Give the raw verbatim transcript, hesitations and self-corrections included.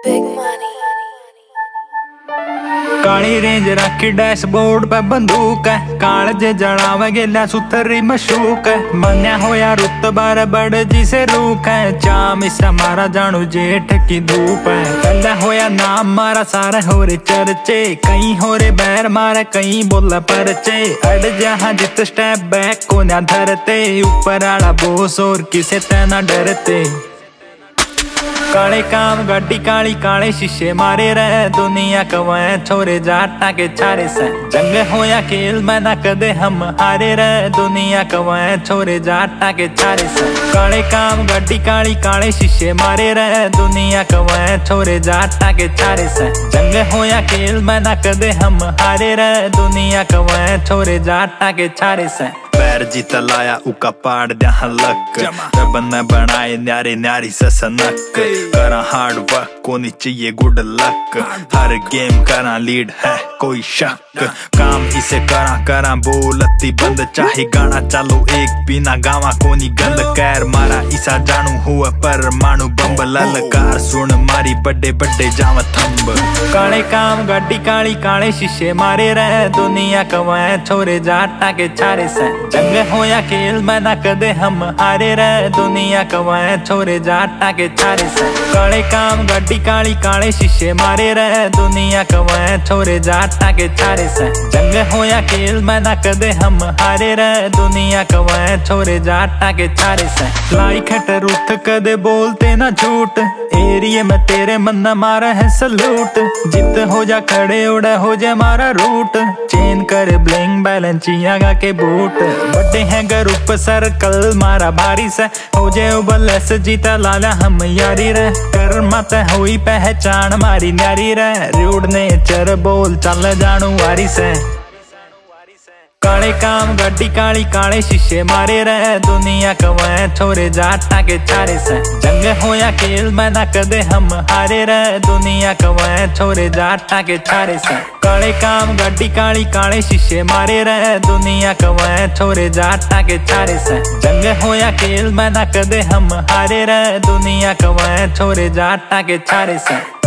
Big money. काली range रखी dashboard पे बंदूक है, कालजे जड़ावे गेला सुथरी मशूक है। मन्या होया रुतबार बड़ जी से रूख है, चाम इसा मारा जानू जेठ की धूप है। पहला होया नाम मारा सारे हो रे चर्चे, कहीं हो रे बैर मारे कहीं बोला परचे। अड़ जहाँ जित स्टेप बैक को ना धरते, ऊपर आला बोस और किसे तना डरते। काले काम गाड़ी काली काले शीशे मारे रहे, दुनिया कवाए छोरे जाटा के छारे से। जंग होया खेल में ना कदे हम हारे रहे, दुनिया कवाए छोरे जाटा के छारे से। काले काम गाड़ी काली काले शीशे मारे रहे, दुनिया कवाए छोरे जाटा के छारे से। जंग होया खेल में ना कदे हम हारे रहे, दुनिया कवाए छोरे जाटा के छारे से। पैर जीता लाया उका पाड़ दिया लक, रब ने बनाए न्यारे न्यारी ससनक। करा हार्ड वर्क को नहीं चाहिए गुड लक, हर गेम करा लीड है कोई शक। काम इसे करा करा बोलती बंद, चाहे गाना चालो एक बिना गावा कोनी गंद। कैर मारा इसा जानू हुआ पर मानू बम्ब, ललकार सुन मारी बड़े बड़े जावा थंब। काले काम गाड़ी काली काले शीशे मारे रहे, दुनिया कवाए छोरे जाटा के छारे से। जंग होया खेल में ना कदे हम हारे रहे, दुनिया कवाए छोरे जाटा के छारे से। काले काम गाड़ी काली काले शीशे मारे रहे, दुनिया कवाए छोरे जाटा के छारे से। जंग होया खेल में ना कदे हम हारे रहे, दुनिया कवाए छोरे जाटा के छारे से। लाई खट रुथ कदे बोलते ना झूठ, एरिए में तेरे मन न मारा है सलूट। जित हो जा खड़े उड़ा हो जा मारा रूट, चेन करे ब्लिंग बैलेंसिया गा के बूट। बड़े हैं ग्रुप सर्कल मारा भारी से, हो जाए उबल ऐसे जीता लाला हम यारी रे। कर मत हुई पहचान मारी न्यारी रे, रूड ने चर बोल चल जानू वारी से। काले काम गाड़ी काली काले शीशे मारे रहे, दुनिया कवाए छोरे जाटा के छारे से। जंग होया खेल में ना कदे हम हारे रहे, दुनिया कवाए छोरे जाटा के छारे से। काले काम गाड़ी काली काले शीशे मारे रहे, दुनिया कवाए छोरे जाटा के छारे से। जंग होया खेल में ना कदे हम हारे रहे, दुनिया कवाए छोरे जाटा के छारे से।